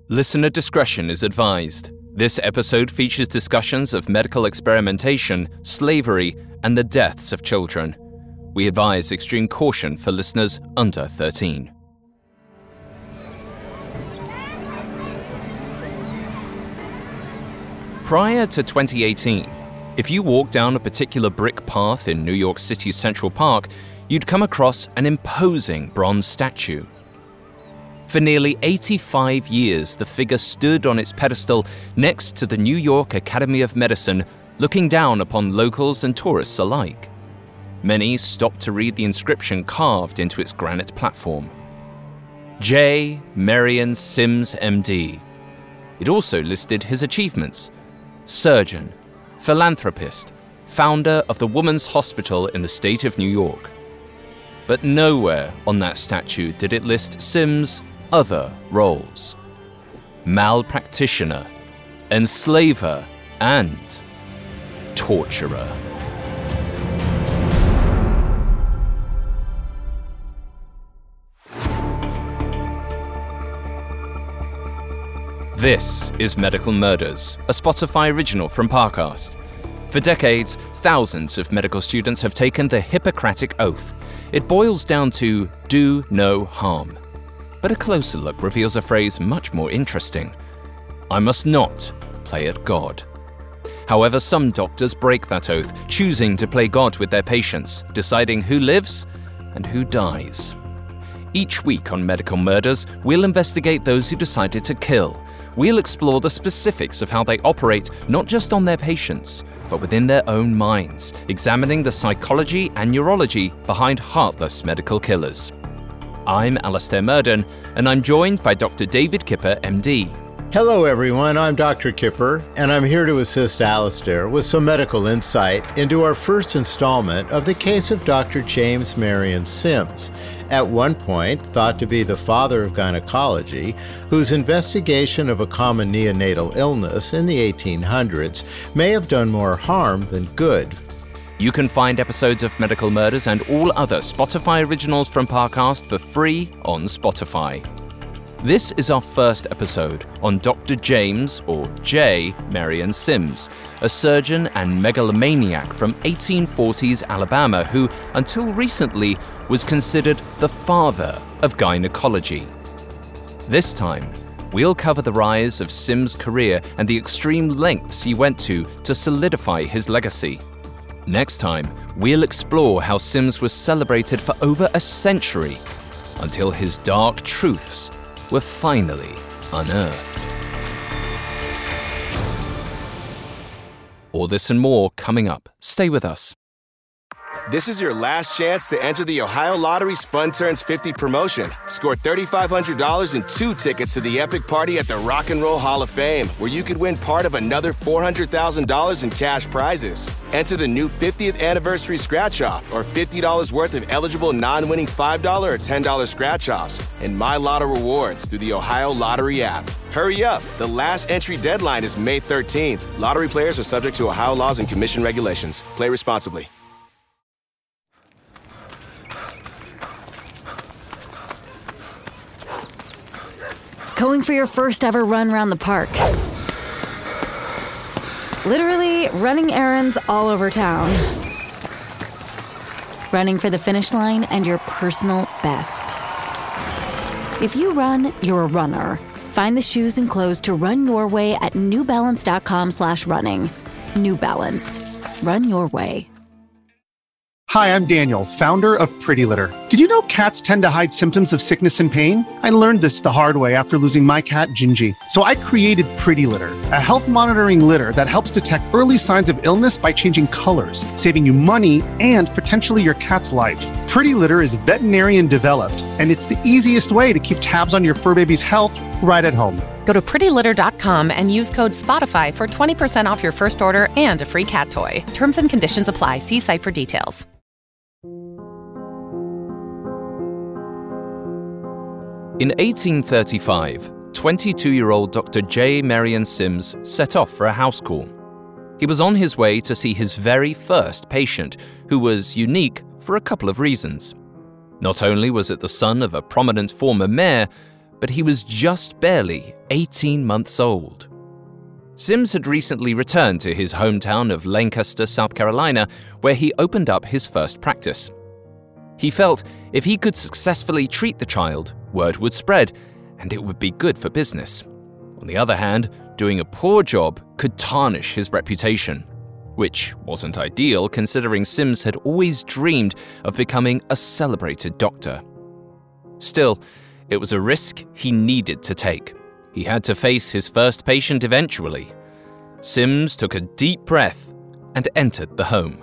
Listener discretion is advised. This episode features discussions of medical experimentation, slavery, and the deaths of children. We advise extreme caution for listeners under 13. Prior to 2018, if you walked down a particular brick path in New York City's Central Park, you'd come across an imposing bronze statue. For nearly 85 years, the figure stood on its pedestal next to the New York Academy of Medicine, looking down upon locals and tourists alike. Many stopped to read the inscription carved into its granite platform. J. Marion Sims, MD. It also listed his achievements: surgeon, philanthropist, founder of the Women's Hospital in the state of New York. But nowhere on that statue did it list Sims' other roles: malpractitioner, enslaver, and torturer. This is Medical Murders, a Spotify original from Parcast. For decades, thousands of medical students have taken the Hippocratic Oath. It boils down to do no harm. But a closer look reveals a phrase much more interesting: I must not play at God. However, some doctors break that oath, choosing to play God with their patients, deciding who lives and who dies. Each week on Medical Murders, we'll investigate those who decided to kill. We'll explore the specifics of how they operate, not just on their patients, but within their own minds, examining the psychology and neurology behind heartless medical killers. I'm Alastair Murden, and I'm joined by Dr. David Kipper, MD. Hello everyone, I'm Dr. Kipper, and I'm here to assist Alastair with some medical insight into our first installment of the case of Dr. James Marion Sims, at one point thought to be the father of gynecology, whose investigation of a common neonatal illness in the 1800s may have done more harm than good. You can find episodes of Medical Murders and all other Spotify originals from Parcast for free on Spotify. This is our first episode on Dr. James, or J. Marion Sims, a surgeon and megalomaniac from 1840s Alabama who, until recently, was considered the father of gynecology. This time, we'll cover the rise of Sims' career and the extreme lengths he went to solidify his legacy. Next time, we'll explore how Sims was celebrated for over a century, until his dark truths were finally unearthed. All this and more coming up. Stay with us. This is your last chance to enter the Ohio Lottery's Fun Turns 50 promotion. Score $3,500 and 2 tickets to the epic party at the Rock and Roll Hall of Fame, where you could win part of another $400,000 in cash prizes. Enter the new 50th anniversary scratch-off, or $50 worth of eligible non-winning $5 or $10 scratch-offs, and My Lotto rewards through the Ohio Lottery app. Hurry up! The last entry deadline is May 13th. Lottery players are subject to Ohio laws and commission regulations. Play responsibly. Going for your first ever run around the park. Literally running errands all over town. Running for the finish line and your personal best. If you run, you're a runner. Find the shoes and clothes to run your way at newbalance.com/running. New Balance. Run your way. Hi, I'm Daniel, founder of Pretty Litter. Did you know cats tend to hide symptoms of sickness and pain? I learned this the hard way after losing my cat, Gingy. So I created Pretty Litter, a health monitoring litter that helps detect early signs of illness by changing colors, saving you money and potentially your cat's life. Pretty Litter is veterinarian developed, and it's the easiest way to keep tabs on your fur baby's health right at home. Go to prettylitter.com and use code SPOTIFY for 20% off your first order and a free cat toy. Terms and conditions apply. See site for details. In 1835, 22-year-old Dr. J. Marion Sims set off for a house call. He was on his way to see his very first patient, who was unique for a couple of reasons. Not only was it the son of a prominent former mayor, but he was just barely 18 months old. Sims had recently returned to his hometown of Lancaster, South Carolina, where he opened up his first practice. He felt if he could successfully treat the child, word would spread, and it would be good for business. On the other hand, doing a poor job could tarnish his reputation, which wasn't ideal considering Sims had always dreamed of becoming a celebrated doctor. Still, it was a risk he needed to take. He had to face his first patient eventually. Sims took a deep breath and entered the home.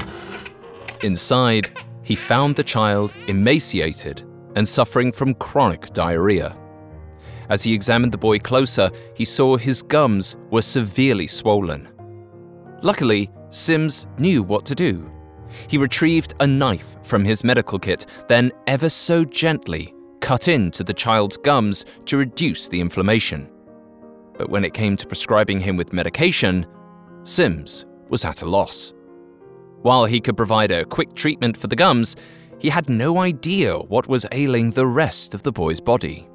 Inside, he found the child emaciated and suffering from chronic diarrhea. As he examined the boy closer, he saw his gums were severely swollen. Luckily, Sims knew what to do. He retrieved a knife from his medical kit, then ever so gently cut into the child's gums to reduce the inflammation. But when it came to prescribing him with medication, Sims was at a loss. While he could provide a quick treatment for the gums, he had no idea what was ailing the rest of the boy's body.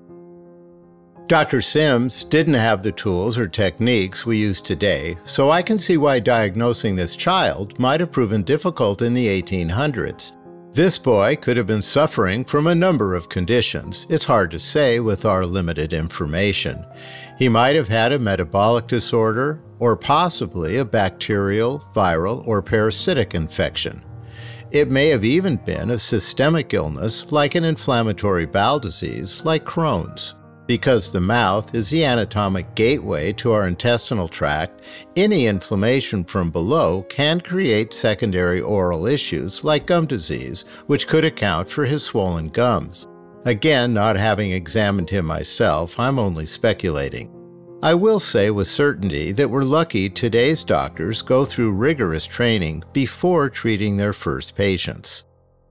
Dr. Sims didn't have the tools or techniques we use today, so I can see why diagnosing this child might have proven difficult in the 1800s. This boy could have been suffering from a number of conditions. It's hard to say with our limited information. He might have had a metabolic disorder, or possibly a bacterial, viral, or parasitic infection. It may have even been a systemic illness like an inflammatory bowel disease like Crohn's. Because the mouth is the anatomic gateway to our intestinal tract, any inflammation from below can create secondary oral issues like gum disease, which could account for his swollen gums. Again, not having examined him myself, I'm only speculating. I will say with certainty that we're lucky today's doctors go through rigorous training before treating their first patients.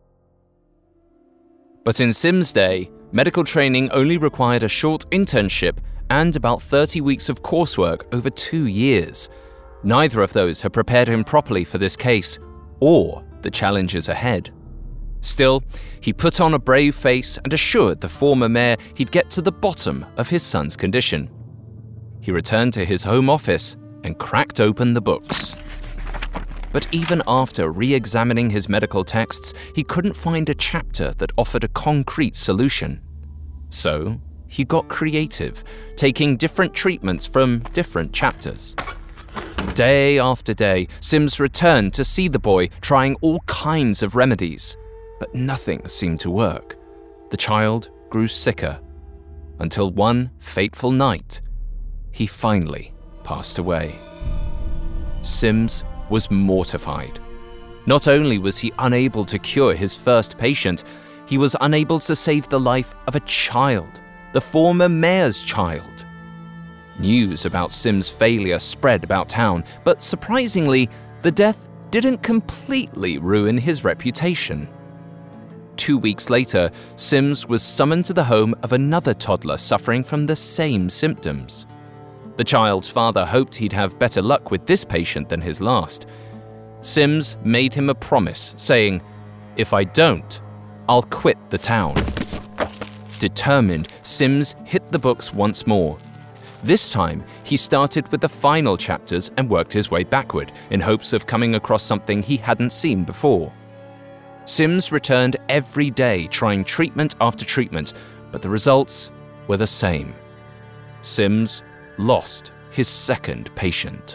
But in Sims' day, medical training only required a short internship and about 30 weeks of coursework over 2 years. Neither of those had prepared him properly for this case or the challenges ahead. Still, he put on a brave face and assured the former mayor he'd get to the bottom of his son's condition. He returned to his home office and cracked open the books. But even after re-examining his medical texts, he couldn't find a chapter that offered a concrete solution. So, he got creative, taking different treatments from different chapters. Day after day, Sims returned to see the boy trying all kinds of remedies, but nothing seemed to work. The child grew sicker, until one fateful night, he finally passed away. Sims was mortified. Not only was he unable to cure his first patient, he was unable to save the life of a child, the former mayor's child. News about Sims' failure spread about town, but surprisingly, the death didn't completely ruin his reputation. 2 weeks later, Sims was summoned to the home of another toddler suffering from the same symptoms. The child's father hoped he'd have better luck with this patient than his last. Sims made him a promise, saying, "If I don't, I'll quit the town." Determined, Sims hit the books once more. This time, he started with the final chapters and worked his way backward in hopes of coming across something he hadn't seen before. Sims returned every day trying treatment after treatment, but the results were the same. Sims lost his second patient.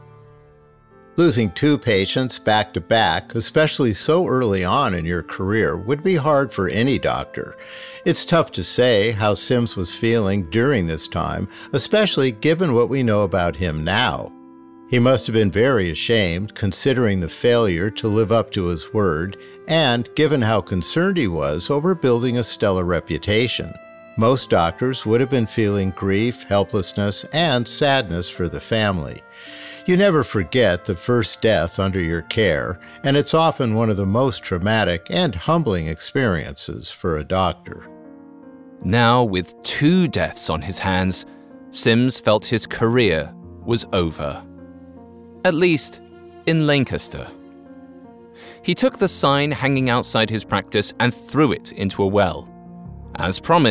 Losing 2 patients back to back, especially so early on in your career, would be hard for any doctor. It's tough to say how Sims was feeling during this time, especially given what we know about him now. He must have been very ashamed, considering the failure to live up to his word, and given how concerned he was over building a stellar reputation. Most doctors would have been feeling grief, helplessness, and sadness for the family. You never forget the first death under your care, and it's often one of the most traumatic and humbling experiences for a doctor. Now, with 2 deaths on his hands, Sims felt his career was over. At least, in Lancaster. He took the sign hanging outside his practice and threw it into a well. As promised,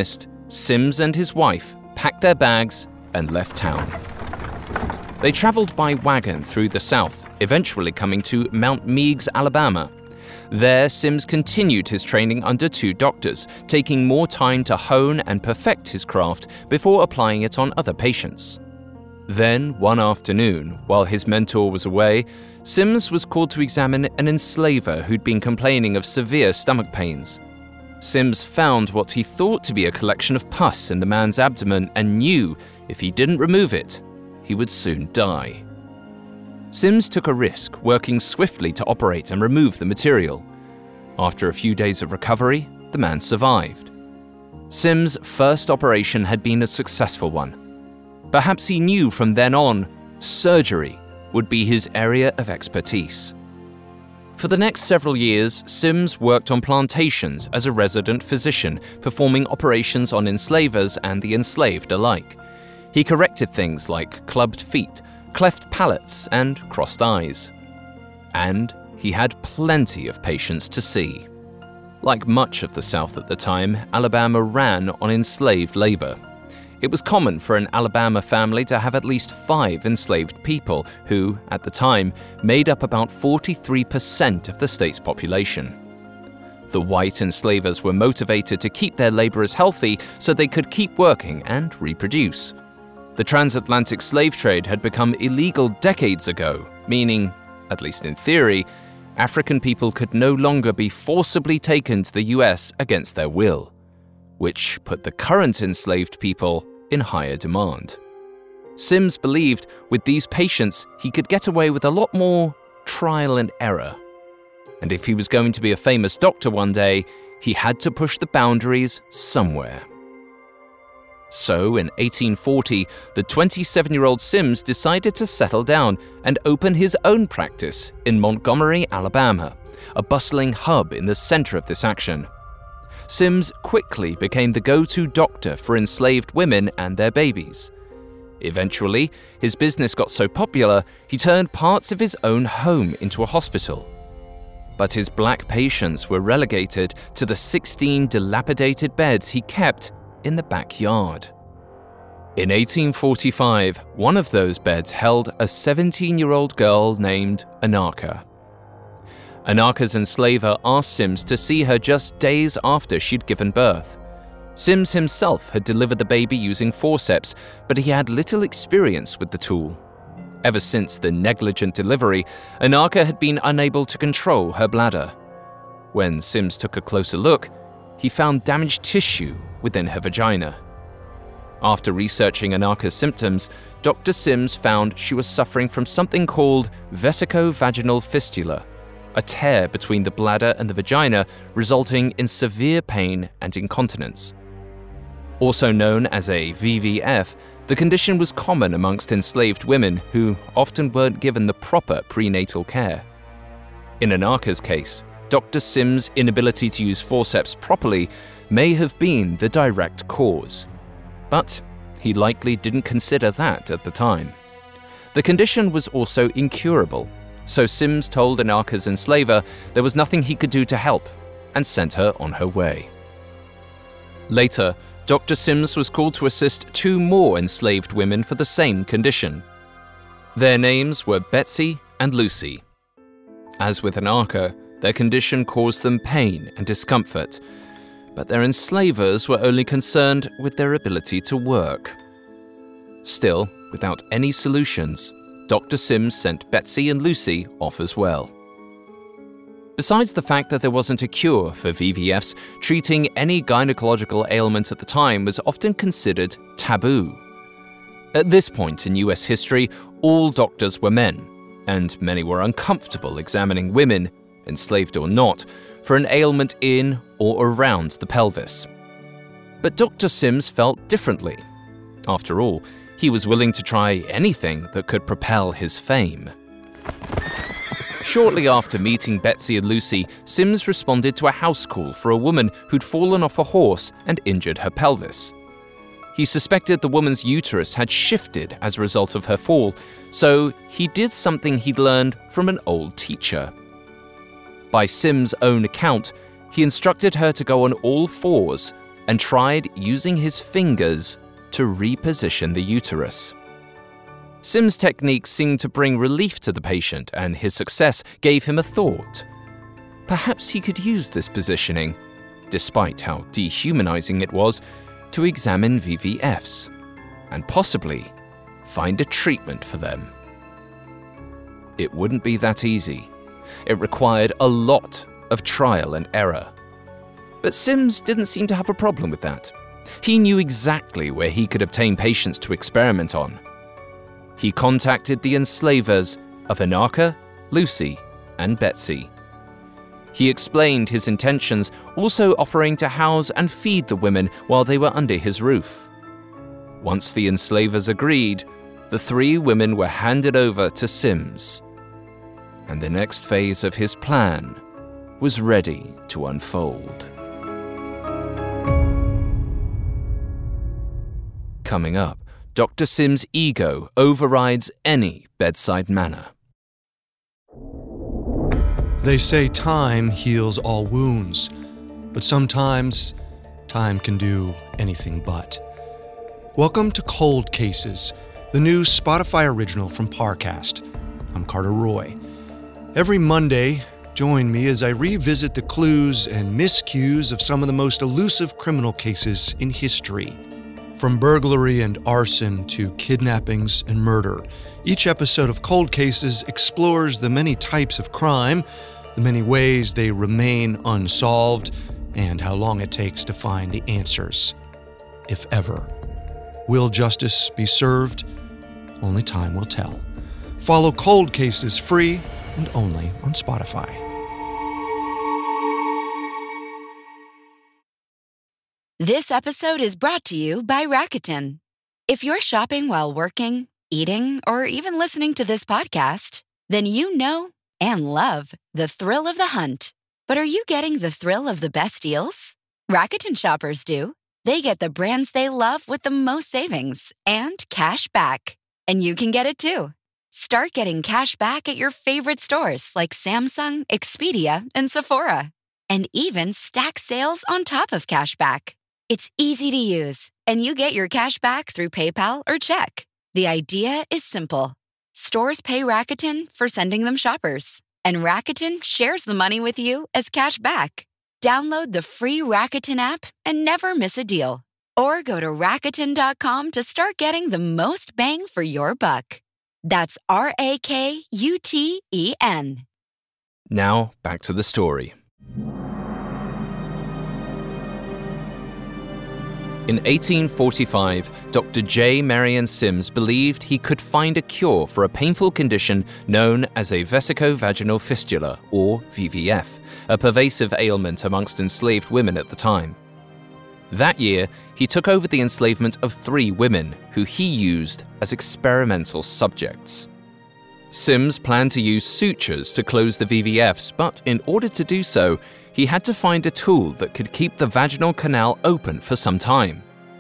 Sims and his wife packed their bags and left town. They traveled by wagon through the South, eventually coming to Mount Meigs, Alabama. There, Sims continued his training under 2 doctors, taking more time to hone and perfect his craft before applying it on other patients. Then, one afternoon, while his mentor was away, Sims was called to examine an enslaver who'd been complaining of severe stomach pains. Sims found what he thought to be a collection of pus in the man's abdomen and knew if he didn't remove it, he would soon die. Sims took a risk, working swiftly to operate and remove the material. After a few days of recovery, the man survived. Sims' first operation had been a successful one. Perhaps he knew from then on, surgery would be his area of expertise. For the next several years, Sims worked on plantations as a resident physician, performing operations on enslavers and the enslaved alike. He corrected things like clubbed feet, cleft palates, and crossed eyes. And he had plenty of patients to see. Like much of the South at the time, Alabama ran on enslaved labor. It was common for an Alabama family to have at least 5 enslaved people who, at the time, made up about 43% of the state's population. The white enslavers were motivated to keep their laborers healthy so they could keep working and reproduce. The transatlantic slave trade had become illegal decades ago, meaning, at least in theory, African people could no longer be forcibly taken to the US against their will, which put the current enslaved people in higher demand. Sims believed with these patients he could get away with a lot more trial and error. And if he was going to be a famous doctor one day, he had to push the boundaries somewhere. So, in 1840, the 27-year-old Sims decided to settle down and open his own practice in Montgomery, Alabama, a bustling hub in the center of this action. Sims quickly became the go-to doctor for enslaved women and their babies. Eventually, his business got so popular, he turned parts of his own home into a hospital. But his black patients were relegated to the 16 dilapidated beds he kept in the backyard. In 1845, one of those beds held a 17-year-old girl named Anarcha. Anarcha's enslaver asked Sims to see her just days after she'd given birth. Sims himself had delivered the baby using forceps, but he had little experience with the tool. Ever since the negligent delivery, Anarcha had been unable to control her bladder. When Sims took a closer look, he found damaged tissue within her vagina. After researching Anarcha's symptoms, Dr. Sims found she was suffering from something called vesicovaginal fistula, a tear between the bladder and the vagina resulting in severe pain and incontinence. Also known as a VVF, the condition was common amongst enslaved women who often weren't given the proper prenatal care. In Anarcha's case, Dr. Sims' inability to use forceps properly may have been the direct cause. But he likely didn't consider that at the time. The condition was also incurable, so Sims told Anarcha's enslaver there was nothing he could do to help and sent her on her way. Later, Dr. Sims was called to assist 2 more enslaved women for the same condition. Their names were Betsy and Lucy. As with Anarcha, their condition caused them pain and discomfort, but their enslavers were only concerned with their ability to work. Still, without any solutions, Dr. Sims sent Betsy and Lucy off as well. Besides the fact that there wasn't a cure for VVFs, treating any gynecological ailment at the time was often considered taboo. At this point in US history, all doctors were men, and many were uncomfortable examining women, enslaved or not, for an ailment in or around the pelvis. But Dr. Sims felt differently. After all, he was willing to try anything that could propel his fame. Shortly after meeting Betsy and Lucy, Sims responded to a house call for a woman who'd fallen off a horse and injured her pelvis. He suspected the woman's uterus had shifted as a result of her fall, so he did something he'd learned from an old teacher. By Sims' own account, he instructed her to go on all fours, and tried using his fingers to reposition the uterus. Sims' technique seemed to bring relief to the patient, and his success gave him a thought. Perhaps he could use this positioning, despite how dehumanizing it was, to examine VVFs, and possibly find a treatment for them. It wouldn't be that easy. It required a lot of trial and error. But Sims didn't seem to have a problem with that. He knew exactly where he could obtain patients to experiment on. He contacted the enslavers of Anarcha, Lucy, and Betsy. He explained his intentions, also offering to house and feed the women while they were under his roof. Once the enslavers agreed, the 3 women were handed over to Sims, and the next phase of his plan was ready to unfold. Coming up, Dr. Sims' ego overrides any bedside manner. They say time heals all wounds, but sometimes time can do anything but. Welcome to Cold Cases, the new Spotify original from Parcast. I'm Carter Roy. Every Monday, join me as I revisit the clues and miscues of some of the most elusive criminal cases in history. From burglary and arson to kidnappings and murder, each episode of Cold Cases explores the many types of crime, the many ways they remain unsolved, and how long it takes to find the answers, if ever. Will justice be served? Only time will tell. Follow Cold Cases free and only on Spotify. This episode is brought to you by Rakuten. If you're shopping while working, eating, or even listening to this podcast, then you know and love the thrill of the hunt. But are you getting the thrill of the best deals? Rakuten shoppers do. They get the brands they love with the most savings and cash back. And you can get it too. Start getting cash back at your favorite stores like Samsung, Expedia, and Sephora. And even stack sales on top of cash back. It's easy to use, and you get your cash back through PayPal or check. The idea is simple. Stores pay Rakuten for sending them shoppers, and Rakuten shares the money with you as cash back. Download the free Rakuten app and never miss a deal. Or go to Rakuten.com to start getting the most bang for your buck. That's Rakuten. Now, back to the story. In 1845, Dr. J. Marion Sims believed he could find a cure for a painful condition known as a vesicovaginal fistula, or VVF, a pervasive ailment amongst enslaved women at the time. That year, he took over the enslavement of 3 women, who he used as experimental subjects. Sims planned to use sutures to close the VVFs, but in order to do so, he had to find a tool that could keep the vaginal canal open for some time.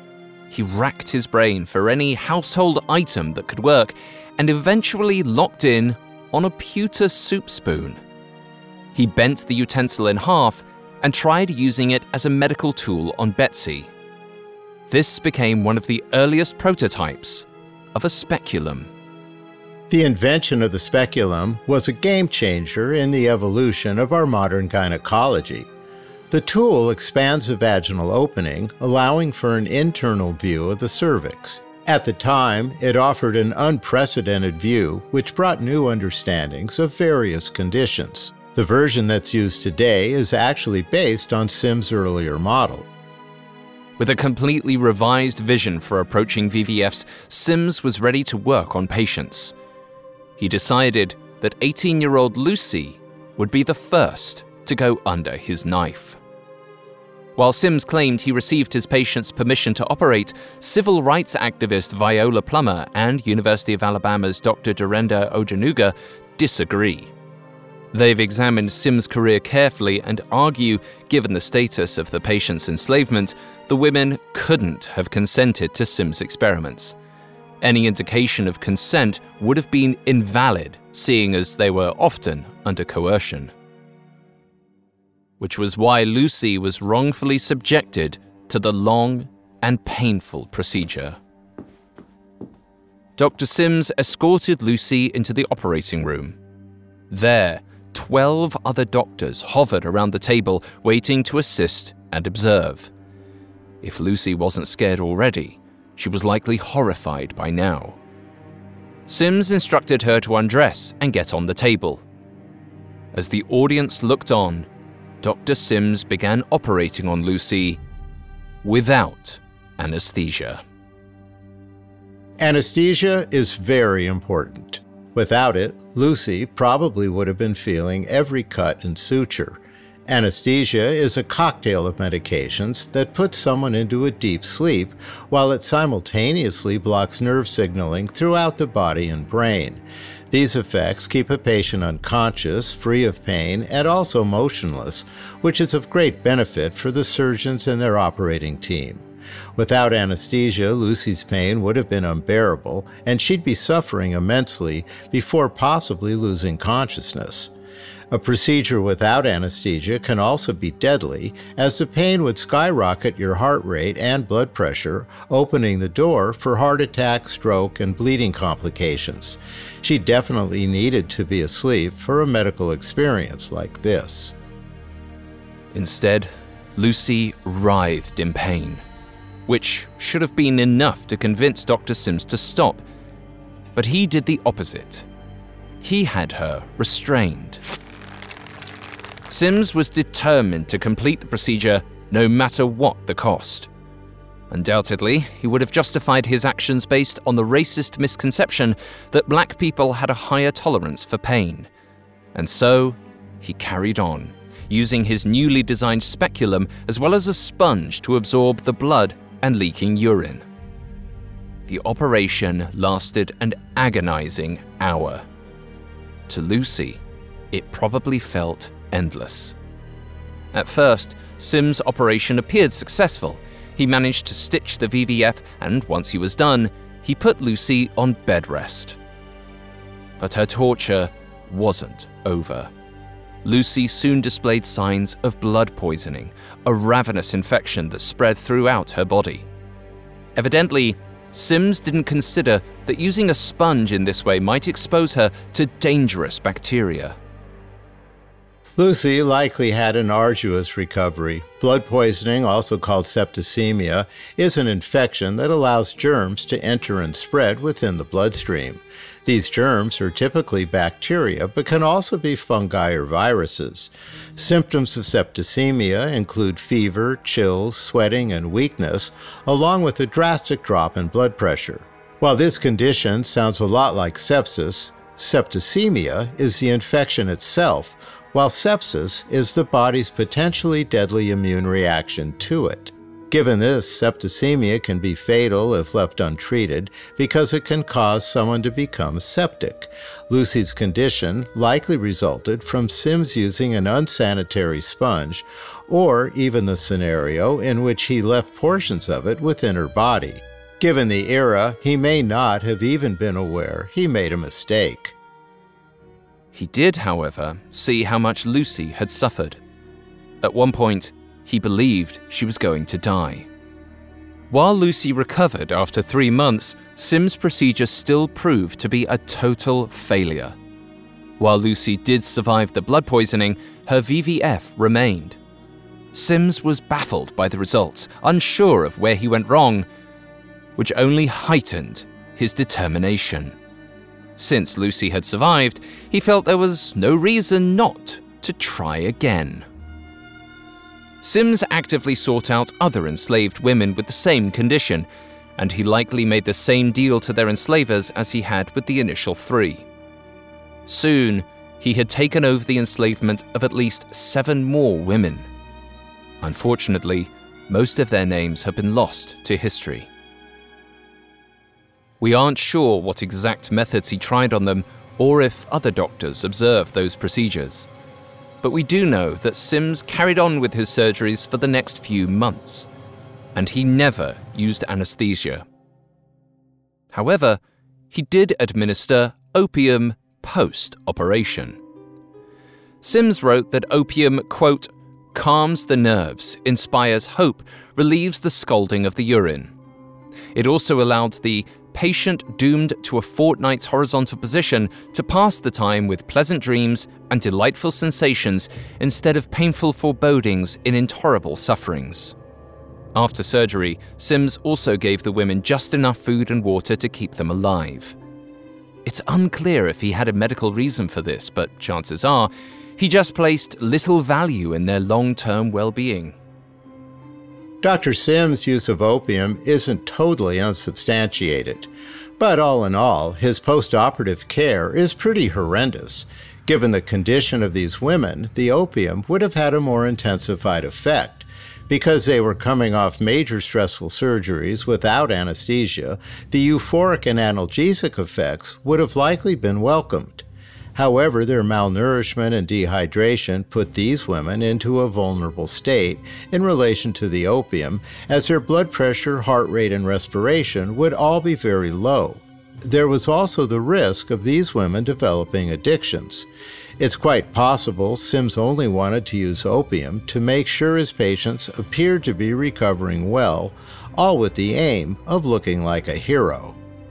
He racked his brain for any household item that could work and eventually locked in on a pewter soup spoon. He bent the utensil in half and tried using it as a medical tool on Betsy. This became one of the earliest prototypes of a speculum. The invention of the speculum was a game changer in the evolution of our modern gynecology. The tool expands the vaginal opening, allowing for an internal view of the cervix. At the time, it offered an unprecedented view, which brought new understandings of various conditions. The version that's used today is actually based on Sims' earlier model. With a completely revised vision for approaching VVFs, Sims was ready to work on patients. He decided that 18-year-old Lucy would be the first to go under his knife. While Sims claimed he received his patient's permission to operate, civil rights activist Viola Plummer and University of Alabama's Dr. Durenda Ojenuga disagree. They've examined Sims' career carefully and argue, given the status of the patient's enslavement, the women couldn't have consented to Sims' experiments. Any indication of consent would have been invalid, seeing as they were often under coercion. Which was why Lucy was wrongfully subjected to the long and painful procedure. Dr. Sims escorted Lucy into the operating room. There, 12 other doctors hovered around the table, waiting to assist and observe. If Lucy wasn't scared already, she was likely horrified by now. Sims instructed her to undress and get on the table. As the audience looked on, Dr. Sims began operating on Lucy without anesthesia. Anesthesia is very important. Without it, Lucy probably would have been feeling every cut and suture. Anesthesia is a cocktail of medications that puts someone into a deep sleep while it simultaneously blocks nerve signaling throughout the body and brain. These effects keep a patient unconscious, free of pain, and also motionless, which is of great benefit for the surgeons and their operating team. Without anesthesia, Lucy's pain would have been unbearable, and she'd be suffering immensely before possibly losing consciousness. A procedure without anesthesia can also be deadly, as the pain would skyrocket your heart rate and blood pressure, opening the door for heart attack, stroke, and bleeding complications. She definitely needed to be asleep for a medical experience like this. Instead, Lucy writhed in pain, which should have been enough to convince Dr. Sims to stop. But he did the opposite. He had her restrained. Sims was determined to complete the procedure no matter what the cost. Undoubtedly, he would have justified his actions based on the racist misconception that black people had a higher tolerance for pain. And so, he carried on, using his newly designed speculum as well as a sponge to absorb the blood and leaking urine. The operation lasted an agonizing hour. To Lucy, it probably felt endless. At first, Sims' operation appeared successful. He managed to stitch the VVF, and once he was done, he put Lucy on bed rest. But her torture wasn't over. Lucy soon displayed signs of blood poisoning, a ravenous infection that spread throughout her body. Evidently, Sims didn't consider that using a sponge in this way might expose her to dangerous bacteria. Lucy likely had an arduous recovery. Blood poisoning, also called septicemia, is an infection that allows germs to enter and spread within the bloodstream. These germs are typically bacteria, but can also be fungi or viruses. Symptoms of septicemia include fever, chills, sweating, and weakness, along with a drastic drop in blood pressure. While this condition sounds a lot like sepsis, septicemia is the infection itself, while sepsis is the body's potentially deadly immune reaction to it. Given this, septicemia can be fatal if left untreated because it can cause someone to become septic. Lucy's condition likely resulted from Sims using an unsanitary sponge, or even the scenario in which he left portions of it within her body. Given the era, he may not have even been aware he made a mistake. He did, however, see how much Lucy had suffered. At one point, he believed she was going to die. While Lucy recovered after 3 months, Sims' procedure still proved to be a total failure. While Lucy did survive the blood poisoning, her VVF remained. Sims was baffled by the results, unsure of where he went wrong, which only heightened his determination. Since Lucy had survived, he felt there was no reason not to try again. Sims actively sought out other enslaved women with the same condition, and he likely made the same deal to their enslavers as he had with the initial 3. Soon, he had taken over the enslavement of at least 7 more women. Unfortunately, most of their names have been lost to history. We aren't sure what exact methods he tried on them or if other doctors observed those procedures. But we do know that Sims carried on with his surgeries for the next few months, and he never used anesthesia. However, he did administer opium post-operation. Sims wrote that opium, quote, calms the nerves, inspires hope, relieves the scalding of the urine. It also allowed the patient doomed to a fortnight's horizontal position to pass the time with pleasant dreams and delightful sensations instead of painful forebodings in intolerable sufferings. After surgery, Sims also gave the women just enough food and water to keep them alive. It's unclear if he had a medical reason for this, but chances are he just placed little value in their long-term well-being. Dr. Sims' use of opium isn't totally unsubstantiated, but all in all, his post-operative care is pretty horrendous. Given the condition of these women, the opium would have had a more intensified effect. Because they were coming off major stressful surgeries without anesthesia, the euphoric and analgesic effects would have likely been welcomed. However, their malnourishment and dehydration put these women into a vulnerable state in relation to the opium, as their blood pressure, heart rate, and respiration would all be very low. There was also the risk of these women developing addictions. It's quite possible Sims only wanted to use opium to make sure his patients appeared to be recovering well, all with the aim of looking like a hero.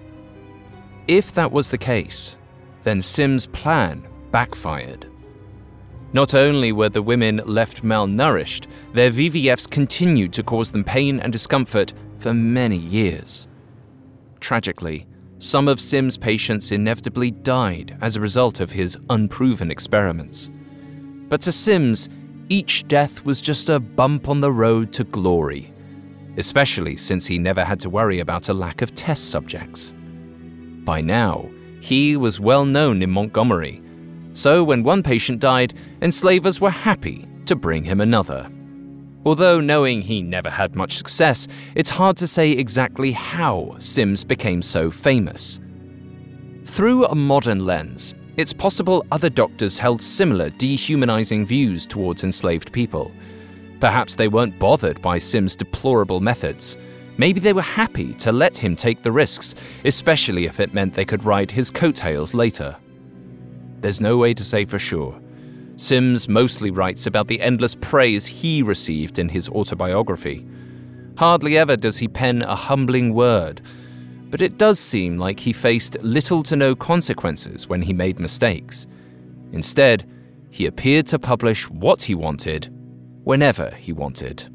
If that was the case, then Sims' plan backfired. Not only were the women left malnourished, their VVFs continued to cause them pain and discomfort for many years. Tragically, some of Sims' patients inevitably died as a result of his unproven experiments. But to Sims, each death was just a bump on the road to glory, especially since he never had to worry about a lack of test subjects. By now, he was well known in Montgomery, so when one patient died, enslavers were happy to bring him another. Although knowing he never had much success, it's hard to say exactly how Sims became so famous. Through a modern lens, it's possible other doctors held similar dehumanizing views towards enslaved people. Perhaps they weren't bothered by Sims' deplorable methods. Maybe they were happy to let him take the risks, especially if it meant they could ride his coattails later. There's no way to say for sure. Sims mostly writes about the endless praise he received in his autobiography. Hardly ever does he pen a humbling word, but it does seem like he faced little to no consequences when he made mistakes. Instead, he appeared to publish what he wanted, whenever he wanted.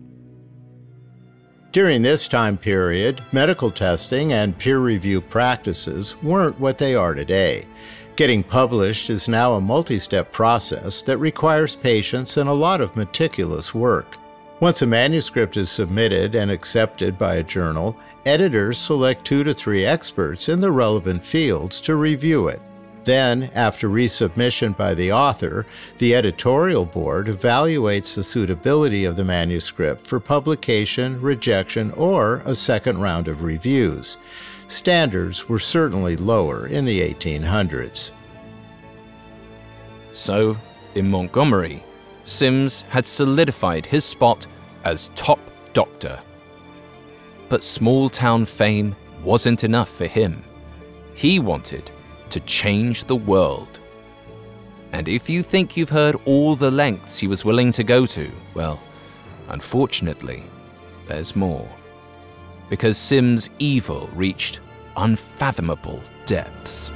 During this time period, medical testing and peer review practices weren't what they are today. Getting published is now a multi-step process that requires patience and a lot of meticulous work. Once a manuscript is submitted and accepted by a journal, editors select 2 to 3 experts in the relevant fields to review it. Then, after resubmission by the author, the editorial board evaluates the suitability of the manuscript for publication, rejection, or a second round of reviews. Standards were certainly lower in the 1800s. So, in Montgomery, Sims had solidified his spot as top doctor. But small-town fame wasn't enough for him. He wanted to change the world. And if you think you've heard all the lengths he was willing to go to, well, unfortunately, there's more. Because Sims' evil reached unfathomable depths.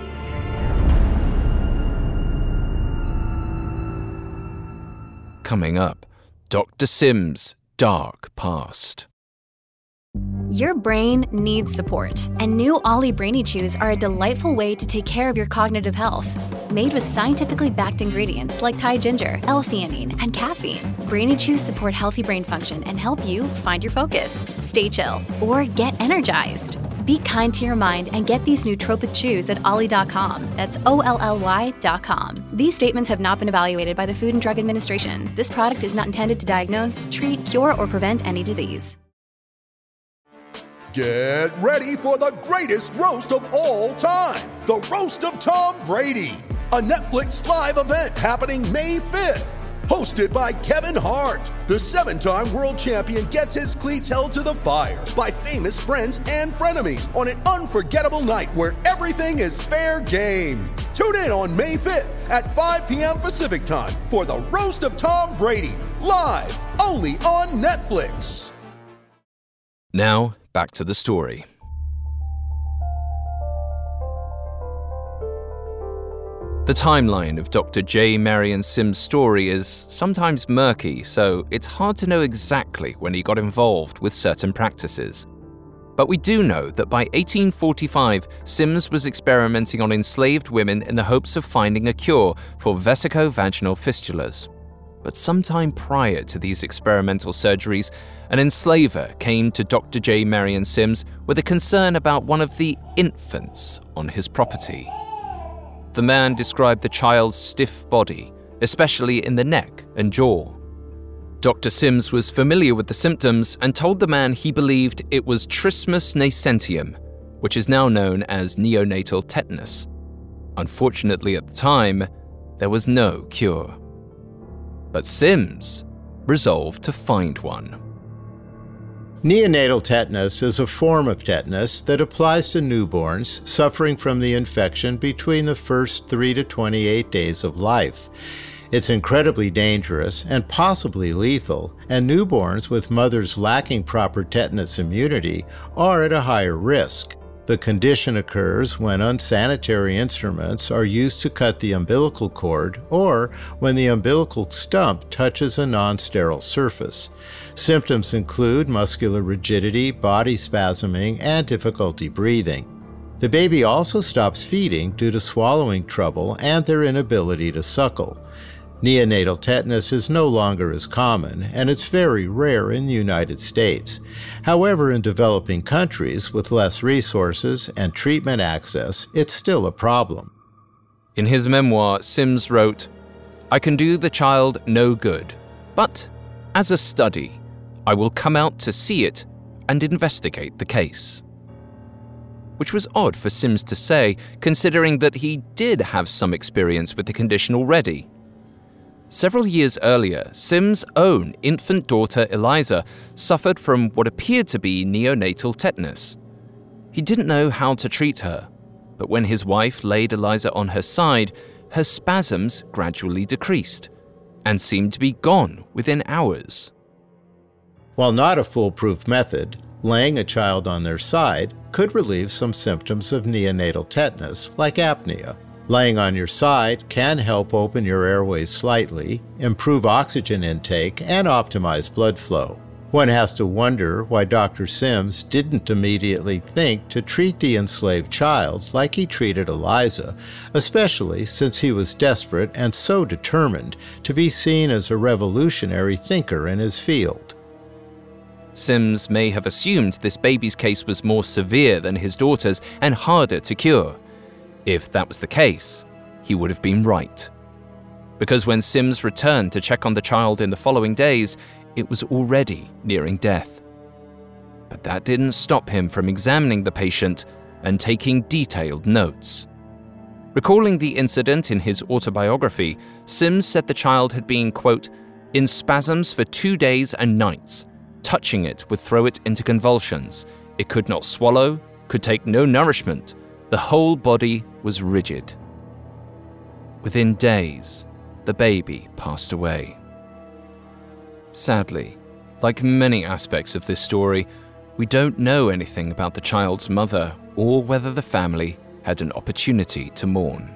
Coming up, Dr. Sims' dark past. Your brain needs support, and new Ollie Brainy Chews are a delightful way to take care of your cognitive health. Made with scientifically backed ingredients like Thai ginger, L-theanine, and caffeine, Brainy Chews support healthy brain function and help you find your focus, stay chill, or get energized. Be kind to your mind and get these nootropic chews at ollie.com. That's OLLY.com. These statements have not been evaluated by the Food and Drug Administration. This product is not intended to diagnose, treat, cure, or prevent any disease. Get ready for the greatest roast of all time, the Roast of Tom Brady, a Netflix live event happening May 5th. Hosted by Kevin Hart, the 7-time world champion gets his cleats held to the fire by famous friends and frenemies on an unforgettable night where everything is fair game. Tune in on May 5th at 5 p.m. Pacific time for the Roast of Tom Brady, live only on Netflix. Now, back to the story. The timeline of Dr. J. Marion Sims' story is sometimes murky, so it's hard to know exactly when he got involved with certain practices. But we do know that by 1845, Sims was experimenting on enslaved women in the hopes of finding a cure for vesico-vaginal fistulas. But sometime prior to these experimental surgeries, an enslaver came to Dr. J. Marion Sims with a concern about one of the infants on his property. The man described the child's stiff body, especially in the neck and jaw. Dr. Sims was familiar with the symptoms and told the man he believed it was trismus nascentium, which is now known as neonatal tetanus. Unfortunately, at the time, there was no cure. But Sims resolved to find one. Neonatal tetanus is a form of tetanus that applies to newborns suffering from the infection between the first 3 to 28 days of life. It's incredibly dangerous and possibly lethal, and newborns with mothers lacking proper tetanus immunity are at a higher risk. The condition occurs when unsanitary instruments are used to cut the umbilical cord or when the umbilical stump touches a non-sterile surface. Symptoms include muscular rigidity, body spasming, and difficulty breathing. The baby also stops feeding due to swallowing trouble and their inability to suckle. Neonatal tetanus is no longer as common, and it's very rare in the United States. However, in developing countries with less resources and treatment access, it's still a problem. In his memoir, Sims wrote, "I can do the child no good, but as a study, I will come out to see it and investigate the case." Which was odd for Sims to say, considering that he did have some experience with the condition already. Several years earlier, Sims' own infant daughter Eliza suffered from what appeared to be neonatal tetanus. He didn't know how to treat her, but when his wife laid Eliza on her side, her spasms gradually decreased and seemed to be gone within hours. While not a foolproof method, laying a child on their side could relieve some symptoms of neonatal tetanus, like apnea. Laying on your side can help open your airways slightly, improve oxygen intake, and optimize blood flow. One has to wonder why Dr. Sims didn't immediately think to treat the enslaved child like he treated Eliza, especially since he was desperate and so determined to be seen as a revolutionary thinker in his field. Sims may have assumed this baby's case was more severe than his daughter's and harder to cure. If that was the case, he would have been right. Because when Sims returned to check on the child in the following days, it was already nearing death. But that didn't stop him from examining the patient and taking detailed notes. Recalling the incident in his autobiography, Sims said the child had been, quote, "in spasms for 2 days and nights. Touching it would throw it into convulsions. It could not swallow, could take no nourishment. The whole body was rigid." Within days, the baby passed away. Sadly, like many aspects of this story, we don't know anything about the child's mother or whether the family had an opportunity to mourn.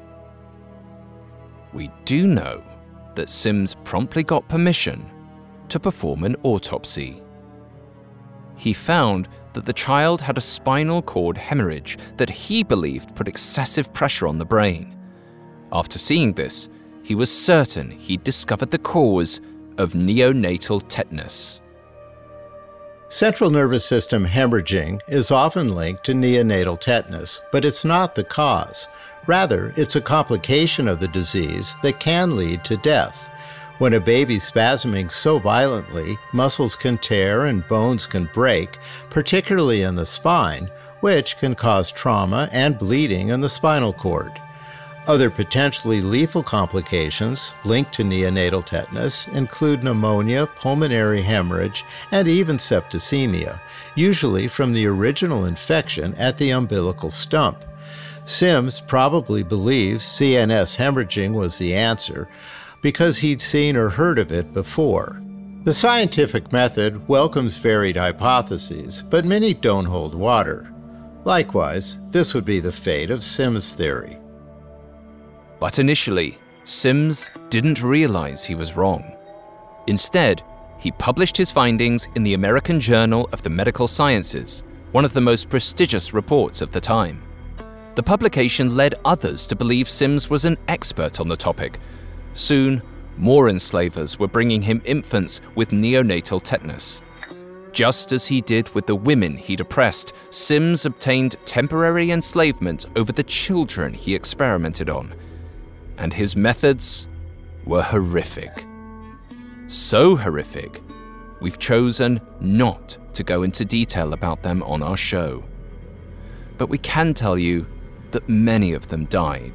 We do know that Sims promptly got permission to perform an autopsy. He found that the child had a spinal cord hemorrhage that he believed put excessive pressure on the brain. After seeing this, he was certain he'd discovered the cause of neonatal tetanus. Central nervous system hemorrhaging is often linked to neonatal tetanus, but it's not the cause. Rather, it's a complication of the disease that can lead to death. When a baby's spasming so violently, muscles can tear and bones can break, particularly in the spine, which can cause trauma and bleeding in the spinal cord. Other potentially lethal complications linked to neonatal tetanus include pneumonia, pulmonary hemorrhage, and even septicemia, usually from the original infection at the umbilical stump. Sims probably believes CNS hemorrhaging was the answer, because he'd seen or heard of it before. The scientific method welcomes varied hypotheses, but many don't hold water. Likewise, this would be the fate of Sims' theory. But initially, Sims didn't realize he was wrong. Instead, he published his findings in the American Journal of the Medical Sciences, one of the most prestigious reports of the time. The publication led others to believe Sims was an expert on the topic. Soon, more enslavers were bringing him infants with neonatal tetanus. Just as he did with the women he'd oppressed, Sims obtained temporary enslavement over the children he experimented on. And his methods were horrific. So horrific, we've chosen not to go into detail about them on our show. But we can tell you that many of them died.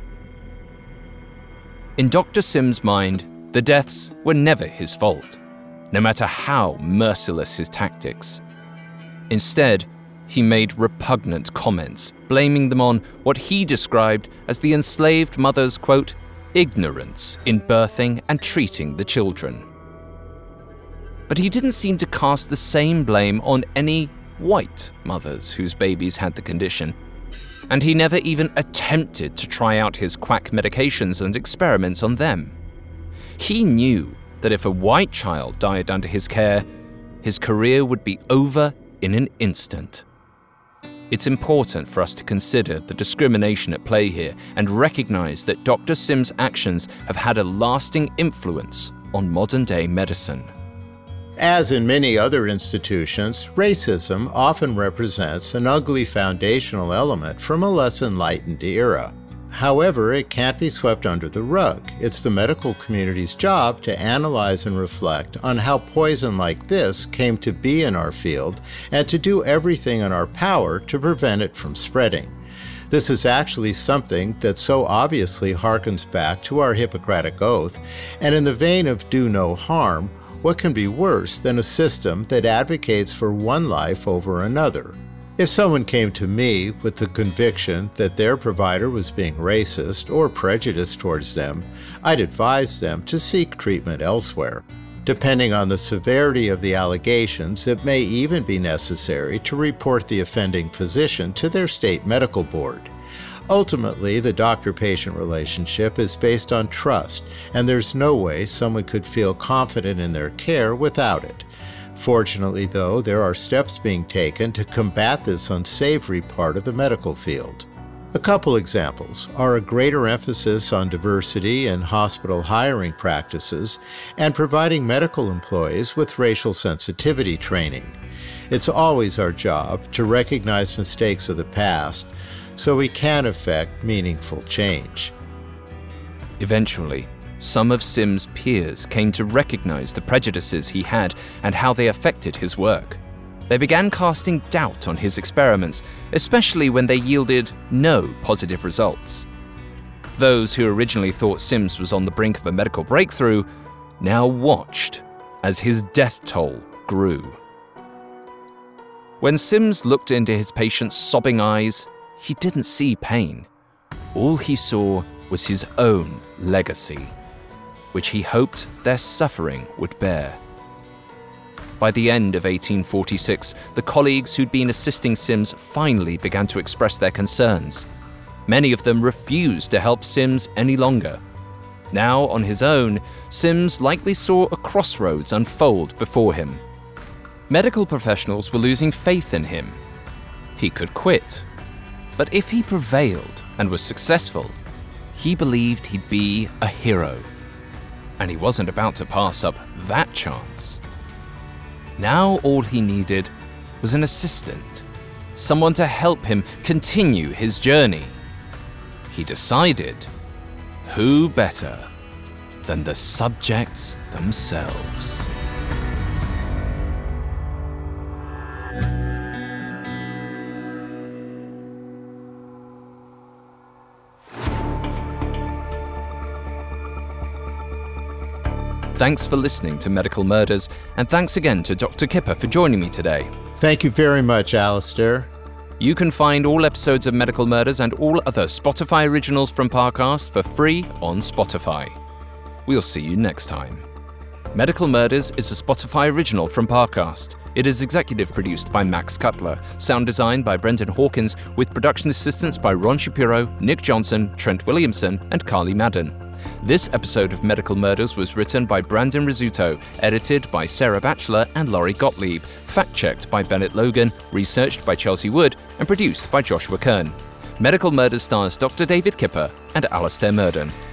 In Dr. Sims' mind, the deaths were never his fault, no matter how merciless his tactics. Instead, he made repugnant comments, blaming them on what he described as the enslaved mother's, quote, ignorance in birthing and treating the children. But he didn't seem to cast the same blame on any white mothers whose babies had the condition, and he never even attempted to try out his quack medications and experiments on them. He knew that if a white child died under his care, his career would be over in an instant. It's important for us to consider the discrimination at play here and recognize that Dr. Sims' actions have had a lasting influence on modern-day medicine. As in many other institutions, racism often represents an ugly foundational element from a less enlightened era. However, it can't be swept under the rug. It's the medical community's job to analyze and reflect on how poison like this came to be in our field and to do everything in our power to prevent it from spreading. This is actually something that so obviously harkens back to our Hippocratic Oath, and in the vein of do no harm, what can be worse than a system that advocates for one life over another? If someone came to me with the conviction that their provider was being racist or prejudiced towards them, I'd advise them to seek treatment elsewhere. Depending on the severity of the allegations, it may even be necessary to report the offending physician to their state medical board. Ultimately, the doctor-patient relationship is based on trust, and there's no way someone could feel confident in their care without it. Fortunately, though, there are steps being taken to combat this unsavory part of the medical field. A couple examples are a greater emphasis on diversity in hospital hiring practices and providing medical employees with racial sensitivity training. It's always our job to recognize mistakes of the past so we can effect meaningful change. Eventually, some of Sims' peers came to recognize the prejudices he had and how they affected his work. They began casting doubt on his experiments, especially when they yielded no positive results. Those who originally thought Sims was on the brink of a medical breakthrough now watched as his death toll grew. When Sims looked into his patients' sobbing eyes, he didn't see pain. All he saw was his own legacy, which he hoped their suffering would bear. By the end of 1846, the colleagues who'd been assisting Sims finally began to express their concerns. Many of them refused to help Sims any longer. Now, on his own, Sims likely saw a crossroads unfold before him. Medical professionals were losing faith in him. He could quit. But if he prevailed and was successful, he believed he'd be a hero. And he wasn't about to pass up that chance. Now all he needed was an assistant, someone to help him continue his journey. He decided, who better than the subjects themselves? Thanks for listening to Medical Murders, and thanks again to Dr. Kipper for joining me today. Thank you very much, Alistair. You can find all episodes of Medical Murders and all other Spotify originals from Parcast for free on Spotify. We'll see you next time. Medical Murders is a Spotify original from Parcast. It is executive produced by Max Cutler, sound designed by Brendan Hawkins, with production assistance by Ron Shapiro, Nick Johnson, Trent Williamson, and Carly Madden. This episode of Medical Murders was written by Brandon Rizzuto, edited by Sarah Batchelor and Laurie Gottlieb, fact-checked by Bennett Logan, researched by Chelsea Wood, and produced by Joshua Kern. Medical Murders stars Dr. David Kipper and Alastair Murden.